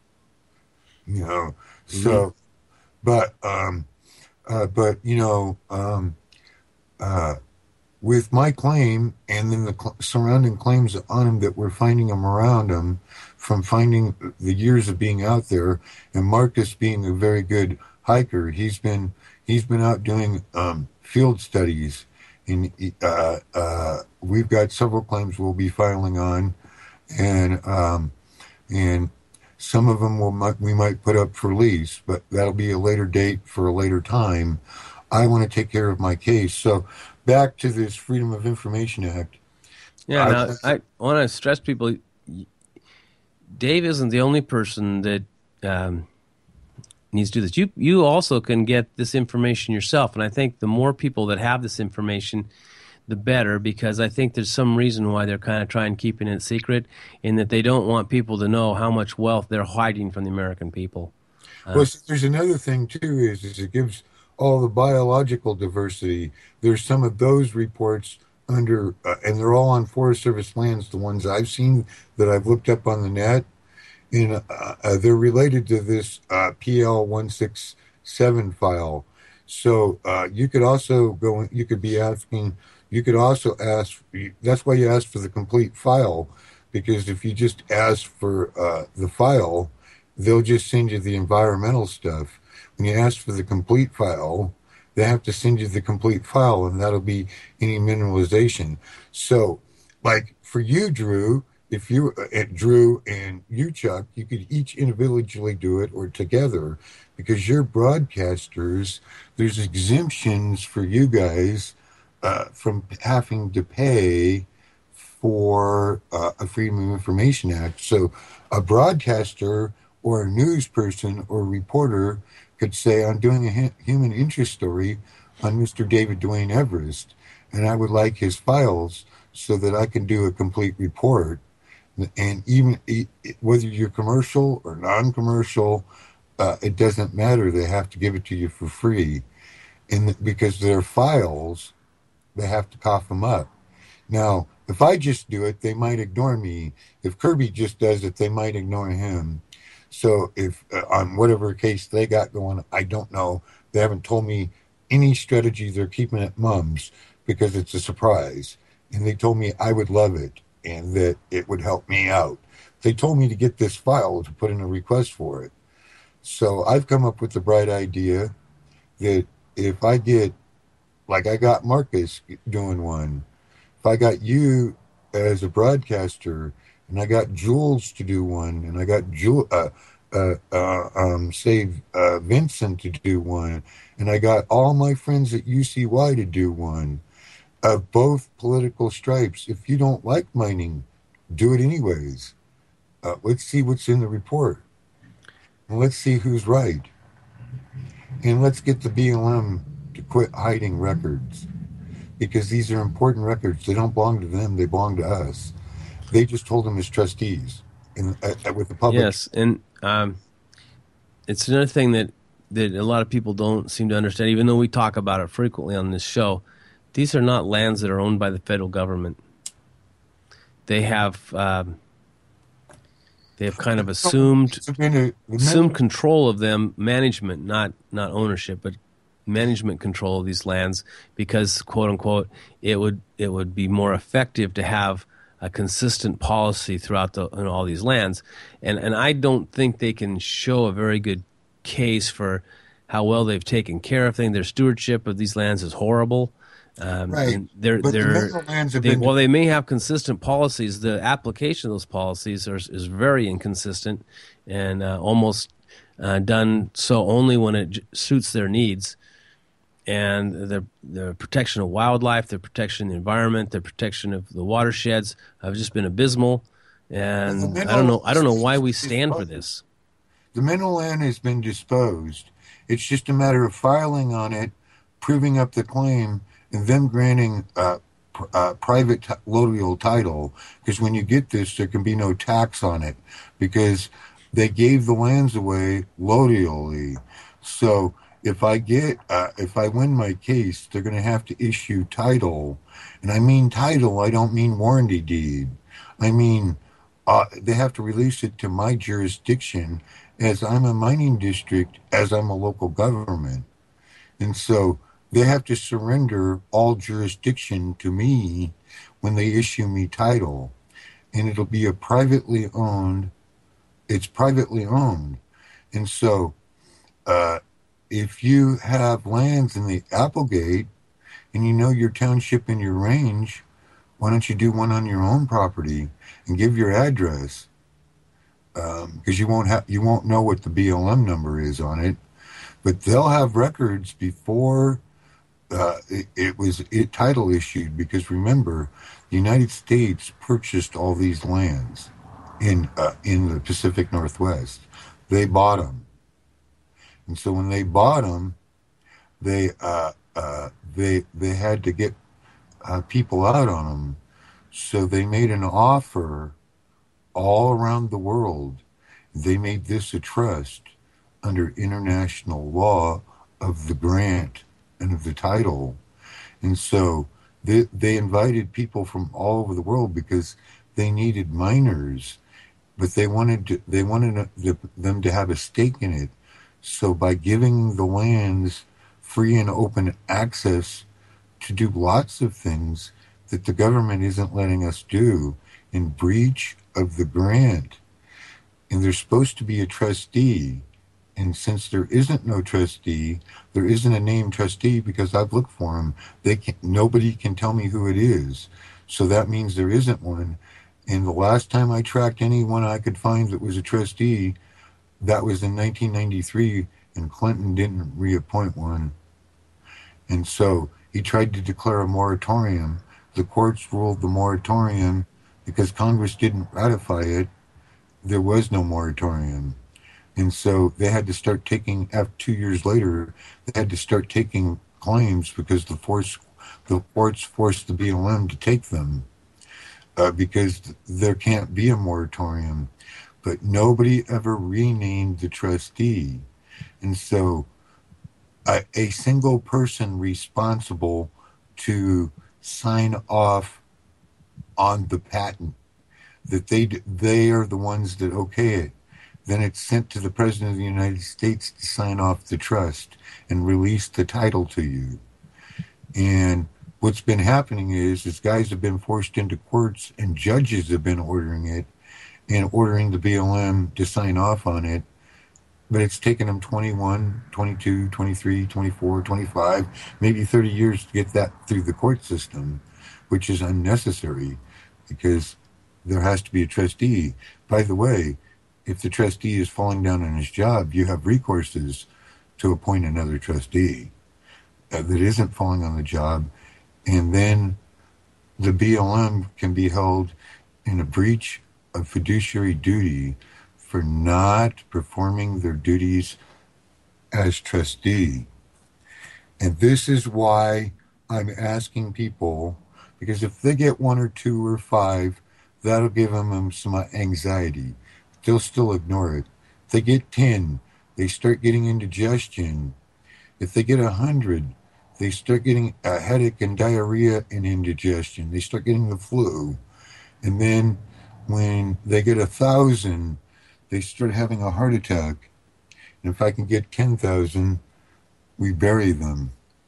you know. Mm-hmm. So, but um, uh, but you know, um, uh, with my claim and then the cl- surrounding claims on him that we're finding them around him from finding the years of being out there, and Marcus being a very good hiker. He's been he's been out doing um, field studies, and uh, uh, we've got several claims we'll be filing on, and um, and Some of them will might, we might put up for lease, but that'll be a later date for a later time. I want to take care of my case. So back to this Freedom of Information Act. Yeah, now I want to stress people, Dave isn't the only person that um, needs to do this. You you also can get this information yourself, and I think the more people that have this information, the better, because I think there's some reason why they're kind of trying keeping it secret, in that they don't want people to know how much wealth they're hiding from the American people. Uh, well, there's another thing too, is, is it gives all the biological diversity. There's some of those reports under, uh, and they're all on Forest Service lands, the ones I've seen that I've looked up on the net, and uh, uh, they're related to this uh, P L one sixty-seven file. So uh, you could also go, you could be asking, you could also ask, that's why you ask for the complete file, because if you just ask for uh, the file, they'll just send you the environmental stuff. When you ask for the complete file, they have to send you the complete file, and that'll be any mineralization. So, like for you, Drew, if you, uh, Drew and you, Chuck, you could each individually do it or together, because you're broadcasters. There's exemptions for you guys uh, from having to pay for uh, a Freedom of Information Act. So, a broadcaster or a news person or reporter could say, I'm doing a human interest story on Mister David Dwayne Everest, and I would like his files so that I can do a complete report. And even whether you're commercial or non-commercial, uh, it doesn't matter. They have to give it to you for free. And because they're files, they have to cough them up. Now, if I just do it, they might ignore me. If Kirby just does it, they might ignore him. So if uh, on whatever case they got going, I don't know. They haven't told me any strategy. They're keeping it mums because it's a surprise. And they told me I would love it and that it would help me out. They told me to get this file to put in a request for it. So I've come up with the bright idea that if I get, like I got Marcus doing one, if I got you as a broadcaster, and I got Jules to do one, and I got Jules, uh, uh, uh, um, say, uh, Vincent to do one, and I got all my friends at U C Y to do one, of both political stripes. If you don't like mining, do it anyways. Uh, let's see what's in the report, and let's see who's right, and let's get the B L M to quit hiding records, because these are important records. They don't belong to them; they belong to us. They just told them as trustees in, uh, with the public. Yes, and um, it's another thing that, that a lot of people don't seem to understand, even though we talk about it frequently on this show. These are not lands that are owned by the federal government. They have um, they have kind of assumed assumed control of them, management, not not ownership, but management control of these lands, because quote unquote it would it would be more effective to have a consistent policy throughout the, in all these lands. And and I don't think they can show a very good case for how well they've taken care of things. Their stewardship of these lands is horrible. Um, right. And they're, but they're, the lands have they, been... while they may have consistent policies, the application of those policies are, is very inconsistent and uh, almost uh, done so only when it j- suits their needs. And the the protection of wildlife, the protection of the environment, the protection of the watersheds have just been abysmal. And I don't know I don't know why we stand for this. The mineral land has been disposed. It's just a matter of filing on it, proving up the claim, and them granting uh, pr- uh, private t- local title. Because when you get this, there can be no tax on it, because they gave the lands away lodially. So if I get, uh, if I win my case, they're going to have to issue title. And I mean title, I don't mean warranty deed. I mean, uh, they have to release it to my jurisdiction as I'm a mining district, as I'm a local government. And so they have to surrender all jurisdiction to me when they issue me title. And it'll be a privately owned, it's privately owned. And so, uh, if you have lands in the Applegate and you know your township and your range, why don't you do one on your own property and give your address? because you won't have you won't know what the B L M number is on it, but they'll have records before uh, it, it was it title issued. Because remember, the United States purchased all these lands in uh, in the Pacific Northwest. They bought them, and so when they bought them, they uh, uh, they they had to get uh, people out on them. So they made an offer all around the world. They made this a trust under international law of the grant and of the title. And so they, they invited people from all over the world because they needed miners, but they wanted to, they wanted to, them to have a stake in it. So by giving the lands free and open access to do lots of things that the government isn't letting us do in breach of the grant. And there's supposed to be a trustee. And since there isn't no trustee, there isn't a named trustee because I've looked for him. They can, nobody can tell me who it is. So that means there isn't one. And the last time I tracked anyone I could find that was a trustee, that was in nineteen ninety-three, and Clinton didn't reappoint one. And so he tried to declare a moratorium. The courts ruled the moratorium because Congress didn't ratify it. There was no moratorium. And so they had to start taking, after two years later, they had to start taking claims because the force, the courts forced the B L M to take them uh, because there can't be a moratorium. But nobody ever renamed the trustee. And so a, a single person responsible to sign off on the patent, that they they are the ones that okay it. Then it's sent to the President of the United States to sign off the trust and release the title to you. And what's been happening is, is guys have been forced into courts and judges have been ordering it and ordering the B L M to sign off on it. But it's taken them twenty-one, twenty-two, twenty-three, twenty-four, twenty-five, maybe thirty years to get that through the court system, which is unnecessary because there has to be a trustee. By the way, if the trustee is falling down on his job, you have recourses to appoint another trustee uh, that isn't falling on the job. And then the B L M can be held in a breach of fiduciary duty for not performing their duties as trustee. And this is why I'm asking people, because if they get one or two or five, that'll give them some anxiety. They'll still ignore it. If they get ten, they start getting indigestion. If they get a hundred, they start getting a headache and diarrhea and indigestion. They start getting the flu. And then when they get a thousand, they start having a heart attack. And if I can get ten thousand, we bury them.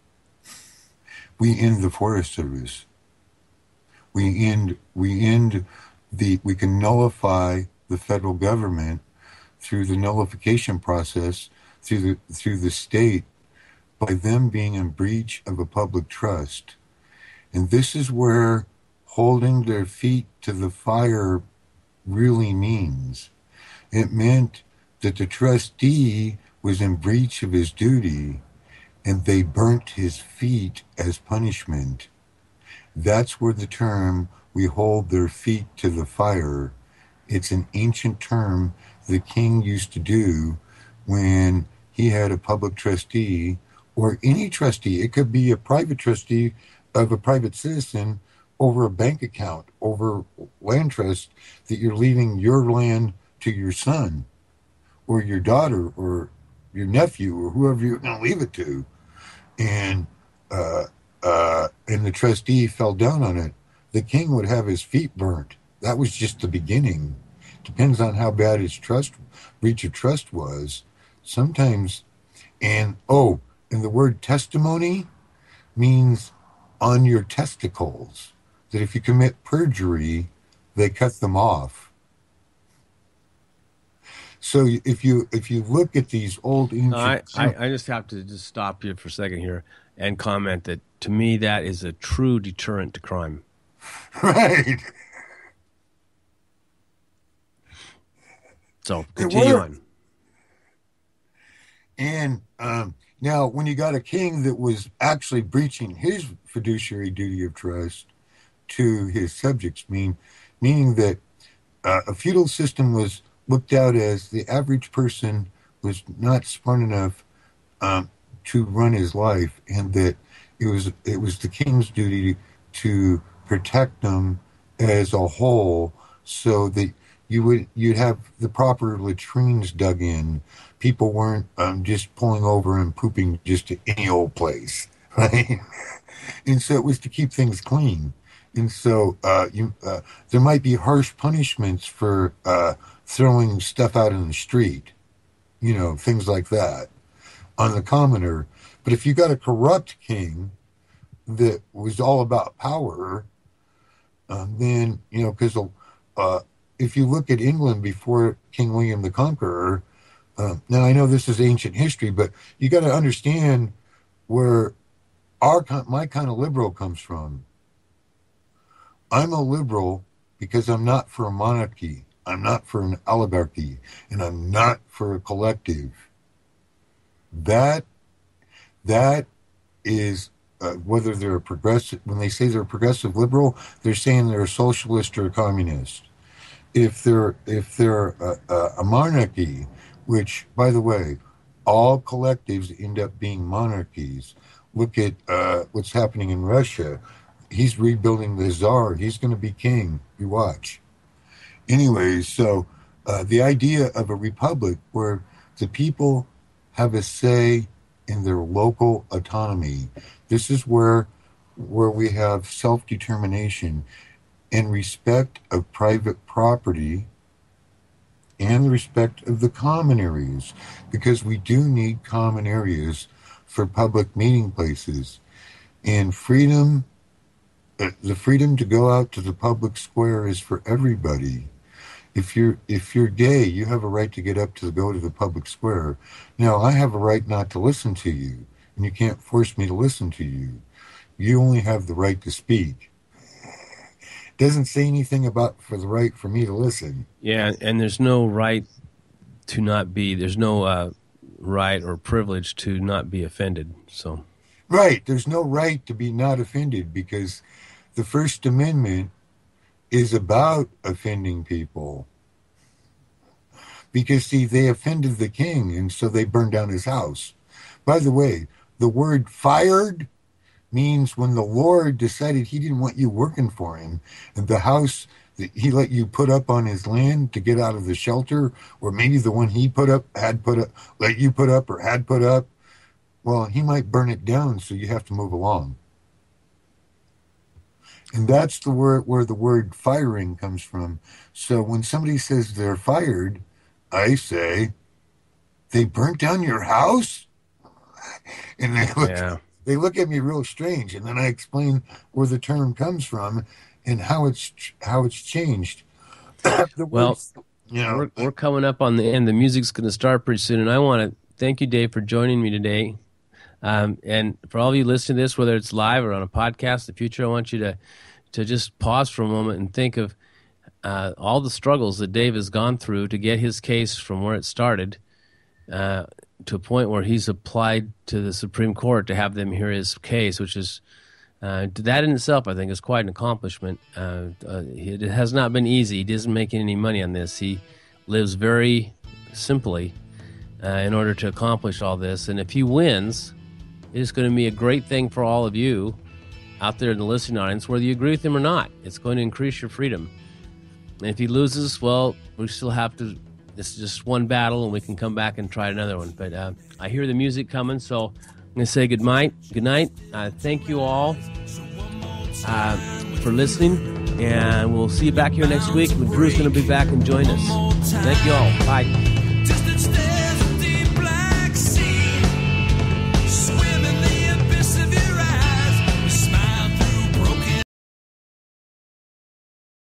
We end the Forest Service. We end, we end the, we can nullify the federal government through the nullification process, through the, through the state, by them being in breach of a public trust. And this is where holding their feet to the fire really means. It meant that the trustee was in breach of his duty and they burnt his feet as punishment. That's where the term, we hold their feet to the fire. It's an ancient term the king used to do when he had a public trustee or any trustee. It could be a private trustee of a private citizen over a bank account, over land trust, that you're leaving your land to your son or your daughter or your nephew or whoever you're going to leave it to. And uh, uh, and the trustee fell down on it. The king would have his feet burnt. That was just the beginning. Depends on how bad his trust, breach of trust was. Sometimes, and oh, and the word testimony means on your testicles. That if you commit perjury, they cut them off. So if you if you look at these old ancient, no, I, I I just have to just stop you for a second here and comment that to me that is a true deterrent to crime. Right. So continue were. on. And um, now, when you got a king that was actually breaching his fiduciary duty of trust to his subjects, mean, meaning that uh, a feudal system was looked out as the average person was not smart enough um, to run his life, and that it was it was the king's duty to protect them as a whole, so that you would you'd have the proper latrines dug in. People weren't um, just pulling over and pooping just to any old place, right? And so it was to keep things clean. And so uh, you uh, there might be harsh punishments for uh, throwing stuff out in the street, you know, things like that on the commoner. But if you got a corrupt king that was all about power, um, then, you know, because uh, if you look at England before King William the Conqueror, uh, now I know this is ancient history, but you got to understand where our my kind of liberal comes from. I'm a liberal because I'm not for a monarchy, I'm not for an oligarchy, and I'm not for a collective. That that is uh, whether they're a progressive. When they say they're a progressive liberal, they're saying they're a socialist or a communist. If they're if they're a, a, a monarchy, which, by the way, all collectives end up being monarchies. Look at uh, what's happening in Russia. He's rebuilding the czar. He's going to be king. You watch. Anyways, so uh, the idea of a republic where the people have a say in their local autonomy. This is where where we have self-determination and respect of private property and the respect of the common areas, because we do need common areas for public meeting places. And freedom, uh, the freedom to go out to the public square is for everybody. If you're if you're gay, you have a right to get up to go to the public square. Now, I have a right not to listen to you, and you can't force me to listen to you. You only have the right to speak. Doesn't say anything about for the right for me to listen. Yeah, and there's no right to not be. There's no uh, right or privilege to not be offended. So, right, there's no right to be not offended, because the First Amendment is about offending people. Because, see, they offended the king, and so they burned down his house. By the way, the word fired means when the Lord decided he didn't want you working for him, and the house that he let you put up on his land to get out of the shelter, or maybe the one he put up, had put up, let you put up or had put up, well, he might burn it down, so you have to move along. And that's the word where the word firing comes from. So when somebody says they're fired, I say, they burnt down your house? And they look, yeah. they look at me real strange. And then I explain where the term comes from and how it's how it's changed. the well, words, you know, we're, we're coming up on the end. The music's going to start pretty soon. And I want to thank you, Dave, for joining me today. Um, and for all of you listening to this, whether it's live or on a podcast in the future, I want you to, to just pause for a moment and think of uh, all the struggles that Dave has gone through to get his case from where it started uh, to a point where he's applied to the Supreme Court to have them hear his case, which is, uh, that in itself, I think, is quite an accomplishment. Uh, uh, it has not been easy. He isn't making any money on this. He lives very simply uh, in order to accomplish all this. And if he wins, it's going to be a great thing for all of you out there in the listening audience, whether you agree with him or not. It's going to increase your freedom. And if he loses, well, we still have to, this is just one battle, and we can come back and try another one. But uh, I hear the music coming, so I'm going to say good night. Good night. Uh, thank you all uh, for listening, and we'll see you back here next week when Drew's going to be back and join us. Thank you all. Bye.